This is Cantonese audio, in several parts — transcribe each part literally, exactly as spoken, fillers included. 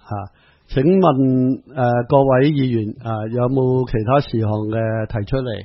嚇。請問誒、呃、各位議員啊、呃，有冇其他事項嘅提出嚟？誒、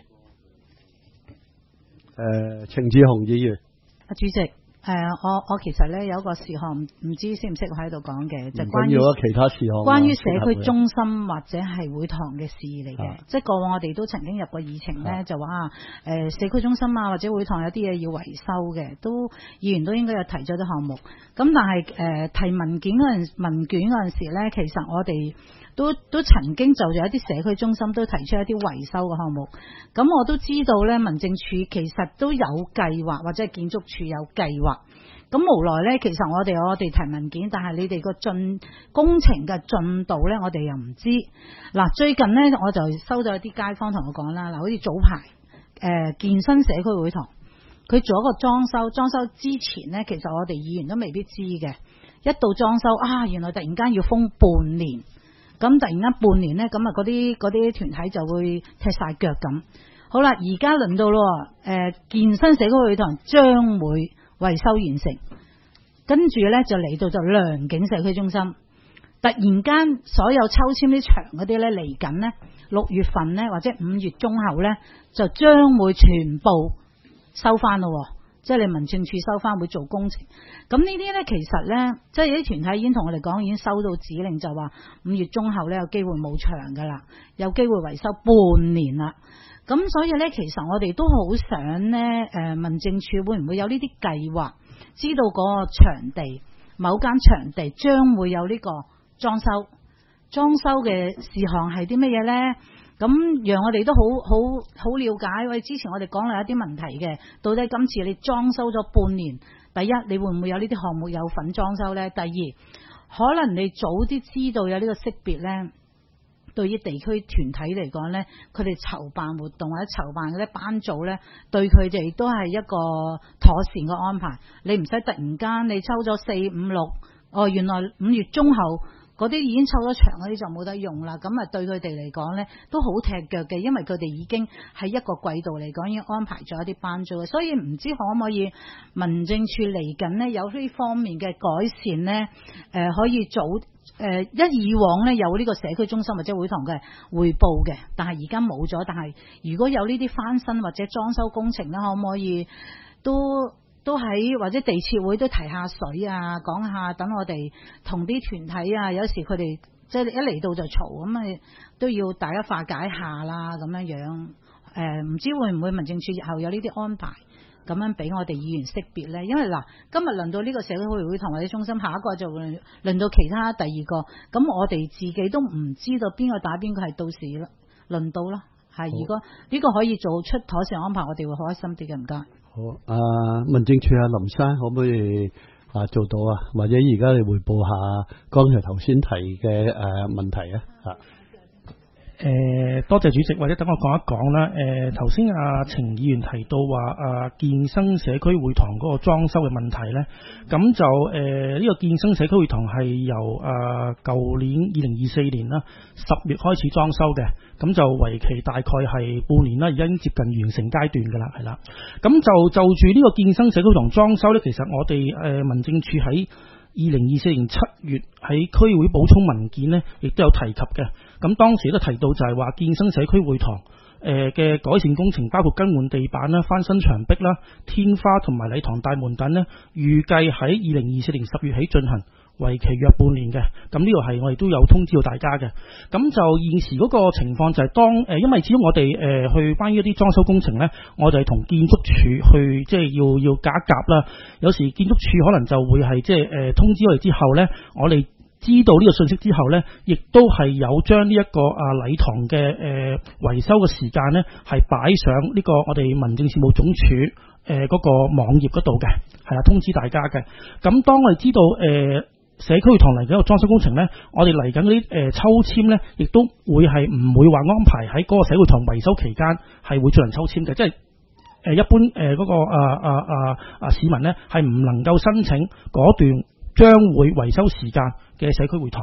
呃，程志雄議員。 啊，主席。誒、呃，我我其實咧有一個事項，唔知適唔適合喺度講嘅，就關於其他事項， 關於社區中心或者係會堂嘅事嚟嘅。 啊、 即係過往我哋都曾經入過議程咧，啊、就話誒、呃、社區中心啊或者會堂有啲嘢要維修嘅，都議員都應該有提咗啲項目。咁但係誒、呃、提文件嗰陣文件嗰陣時咧，其實我哋都都曾經就住一啲社區中心都提出一啲維修嘅項目。咁我都知道咧，民政處其實都有計劃，或者係建築處有計劃。咁無奈咧，其實我哋我哋提文件，但係你哋個進工程嘅進度咧，我哋又唔知。嗱，最近咧我就收到一啲街坊同我講啦，嗱，好似早排誒、呃、健身社區會堂，佢做一個裝修，裝修之前咧，其實我哋議員都未必知嘅。一到裝修啊，原來突然間要封半年，咁突然間半年咧，咁啊嗰啲嗰啲團體就會踢晒腳咁。好啦，而家輪到咯，誒、呃、健身社區會堂將會維修完成，跟住咧就嚟到就良景社區中心，突然間所有抽籤啲場嗰啲咧嚟緊呢，六月份呢，或者五月中後咧就將會全部收翻咯，即係你民政處收翻會做工程。咁呢啲咧其實咧，即係有啲團體已經同我哋講，已經收到指令，就話五月中後咧有機會冇場噶啦，有機會維修半年啦。咁所以咧，其實我哋都好想咧，誒、呃，民政處會唔會有呢啲計劃，知道嗰個場地，某間場地將會有呢個裝修，裝修嘅事項係啲乜嘢咧？咁讓我哋都好好好了解。喂，之前我哋講嚟一啲問題嘅，到底今次你裝修咗半年，第一你會唔會有呢啲項目有份裝修咧？第二，可能你早啲知道有呢個識別咧。對於地區團體嚟講呢，佢哋籌辦活動或者籌辦嗰啲班組呢，對佢哋都係一個妥善嘅安排。你唔使突然間你抽咗四五六，哦，原來五月中後嗰啲已經抽咗場嗰啲就冇得用啦。咁啊對佢哋嚟講呢，都好踢腳嘅，因為佢哋已經喺一個季度嚟講已經安排咗一啲班組嘅，所以唔知可唔可以民政處嚟緊呢有呢方面嘅改善呢？誒、呃、可以早。誒、呃，一以往咧有呢個社區中心或者會堂嘅匯報嘅，但係而家冇咗。但係如果有呢啲翻新或者裝修工程咧，可唔可以都都喺或者地設會都提下水啊，講下等我哋同啲團體啊，有時佢哋即係一嚟到就嘈咁啊，都要大家化解下啦咁樣樣。誒、呃，唔知會唔會民政處日後有呢啲安排？咁樣俾我哋議員識別咧，因為嗱，今日輪到呢個社區會堂或者中心，下一個就會輪到其他第二個，咁我哋自己都唔知道邊個打邊個，係到時咯，輪到啦。係如果呢個可以做出妥善安排，我哋會好開心啲嘅，唔該。 好，啊，民政處啊，林生可唔可以啊做到啊？或者而家你匯報下剛才頭先提嘅誒、呃、問題啊？嚇。 誒、呃，多謝主席，或者等我講一講啦。誒、呃，頭先阿程議員提到話啊，健身社區會堂嗰個裝修嘅問題咧，咁就誒呢、呃這個健身社區會堂係由啊舊年二零二四年啦十月開始裝修嘅，咁就為期大概係半年啦，而家已經接近完成階段噶啦，係啦。咁就就住呢個健身社區會堂裝修咧，其實我哋誒、呃、民政處喺二零二四年七月喺區議會補充文件呢，亦都有提及嘅。咁當時都提到就係話健身社區會堂誒嘅改善工程，包括更換地板啦、翻新牆壁啦、天花同埋禮堂大門等呢，預計喺二零二四年十月起進行，為期約半年嘅。咁呢個係我哋都有通知到大家嘅。咁就現時嗰個情況就係當誒，因為始終我哋誒去關於一啲裝修工程呢，我哋係同建築署去即係要要夾一夾啦。有時建築署可能就會係即係誒通知我哋之後呢，我哋知道呢個信息之後呢，亦都係有將呢一個啊禮堂嘅誒維修嘅時間呢，係擺上呢個我哋民政事務總署誒嗰個網頁嗰度嘅，係啦，通知大家嘅。咁當我哋知道誒、呃、社區會堂嚟緊個裝修工程呢，我哋嚟緊嗰啲誒抽籤呢，亦都會係唔會話安排喺嗰個社區會堂維修期間係會進行抽籤嘅，即係誒一般誒嗰、呃那個啊啊啊啊市民呢，係唔能夠申請嗰段將會維修時間嘅社區會堂嘅，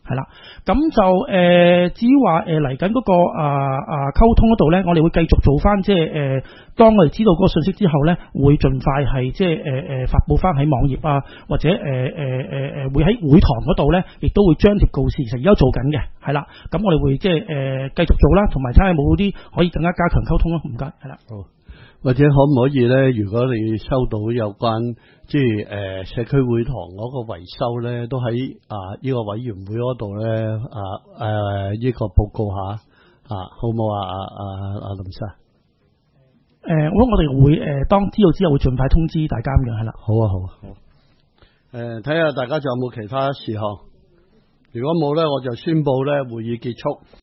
係啦，咁就誒、呃，至於話誒嚟緊嗰個啊啊溝通嗰度咧，我哋會繼續做翻，即係誒、呃，當我哋知道嗰個信息之後咧，會盡快係即係誒誒發佈翻喺網頁啊，或者誒誒誒誒會喺會堂嗰度咧，亦都會張貼告示，其實而家做緊嘅，係啦，咁我哋會即係誒繼續做啦，同埋睇下有冇啲可以更加加強溝通咯，唔該，係啦。 好。或者可唔可以咧？如果你收到有關即係誒、呃、社區會堂嗰個維修咧，都喺啊呢、這個委員會嗰度咧啊誒呢個報告下啊，好唔好啊？啊啊啊林生，誒、 呃，我我哋會誒、呃、當知道之後會盡快通知大家咁樣，係啦。 好啊，好啊，好。誒，睇下大家仲有冇其他事項？如果冇咧，我就宣布咧會議結束。